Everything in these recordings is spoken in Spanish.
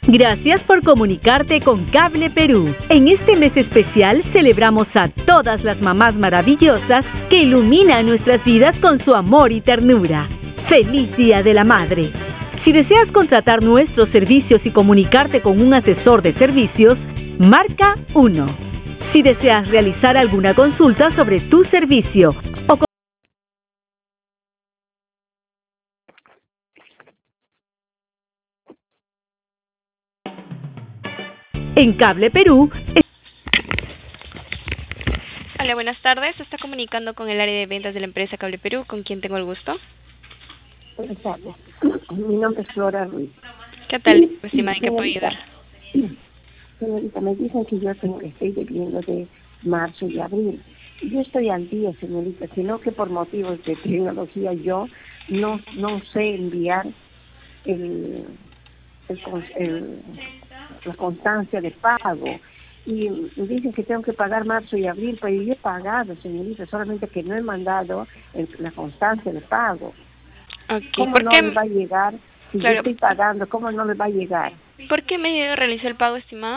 Gracias por comunicarte con Cable Perú. En este mes especial celebramos a todas las mamás maravillosas que iluminan nuestras vidas con su amor y ternura. ¡Feliz Día de la Madre! Si deseas contratar nuestros servicios y comunicarte con un asesor de servicios, marca 1. Si deseas realizar alguna consulta sobre tu servicio o en Cable Perú. Hola, buenas tardes. Se está comunicando con el área de ventas de la empresa Cable Perú. ¿Con quién tengo el gusto? Buenas tardes. Mi nombre es Flora Ruiz. ¿Qué tal, estimada? ¿En qué puedo ayudar? Señorita, me dicen que yo estoy debiendo de marzo y abril. Yo estoy al día, señorita, sino que por motivos de tecnología yo no sé enviar la constancia de pago. Y me dicen que tengo que pagar marzo y abril, pero yo he pagado, señorita, solamente que no he mandado la constancia de pago. Okay. ¿Cómo no le va a llegar? Si yo estoy pagando, ¿cómo no le va a llegar? ¿Por qué medio realizó el pago, estimado?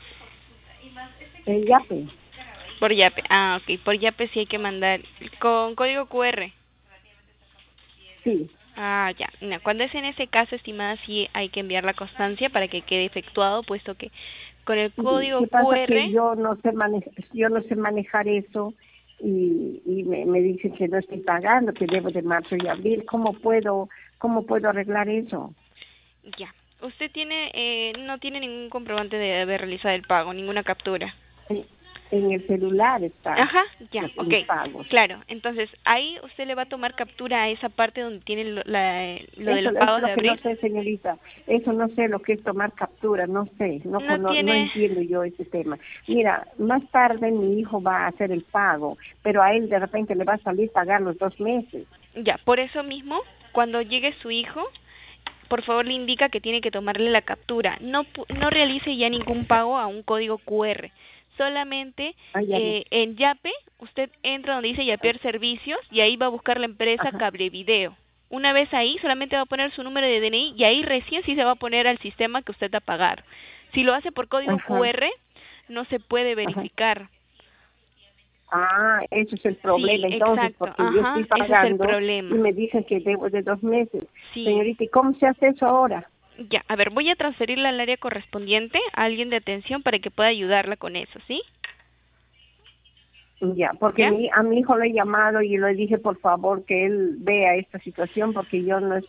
El YAPE. Por YAPE. Ah, ok. Por YAPE sí hay que mandar con código QR. Sí. Ah, ya. No, cuando es en ese caso, estimada, sí hay que enviar la constancia para que quede efectuado, puesto que con el código ¿Qué pasa? QR... Que yo no sé manejar eso y me dicen que no estoy pagando, que debo de marzo y abril. ¿Cómo puedo arreglar eso? Ya. Usted no tiene ningún comprobante de haber realizado el pago, ninguna captura. En el celular está. Ajá, ya, los pagos. Claro. Entonces, ahí usted le va a tomar captura a esa parte donde tiene lo de los pagos de abril. No sé, señorita, eso no sé lo que es tomar captura, no sé, no entiendo yo ese tema. Mira, más tarde mi hijo va a hacer el pago, pero a él de repente le va a salir pagar los 2 meses. Ya, por eso mismo, cuando llegue su hijo, por favor le indica que tiene que tomarle la captura. No realice ya ningún pago a un código QR. Solamente en YAPE, usted entra donde dice Yapear Servicios y ahí va a buscar la empresa Cable Video. Una vez ahí, solamente va a poner su número de DNI y ahí recién sí se va a poner al sistema que usted va a pagar. Si lo hace por código QR, no se puede verificar. Ah, ese es el problema, sí, entonces, exacto. porque yo estoy pagando ese es el problema. y me dicen que debo de 2 meses. Sí. Señorita, ¿y cómo se hace eso ahora? Ya, a ver, voy a transferirla al área correspondiente, a alguien de atención para que pueda ayudarla con eso, ¿sí? Ya, porque a mi hijo le he llamado y le dije por favor que él vea esta situación porque yo no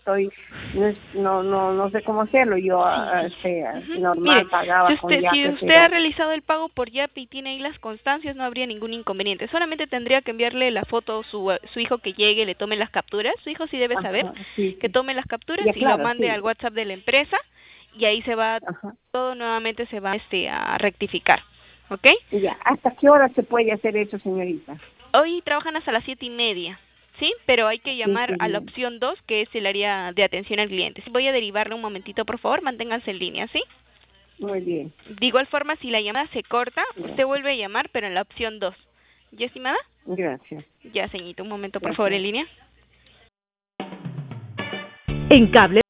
sé cómo hacerlo. Yo normal pagaba con YAPE. Si usted ha realizado el pago por YAPE y tiene ahí las constancias, no habría ningún inconveniente. Solamente tendría que enviarle la foto a su hijo que llegue, le tome las capturas. Su hijo sí debe saber que tome las capturas y lo mande al WhatsApp de la empresa y ahí todo nuevamente se va a rectificar. ¿Ok? Ya, ¿hasta qué hora se puede hacer eso, señorita? Hoy trabajan hasta las 7:30, ¿sí? Pero hay que llamar a la opción 2, que es el área de atención al cliente. Voy a derivarle un momentito, por favor, manténganse en línea, ¿sí? Muy bien. De igual forma, si la llamada se corta, usted vuelve a llamar, pero en la opción 2. ¿Ya, estimada? Gracias. Ya, señorita, un momento, por favor, en línea. En Cable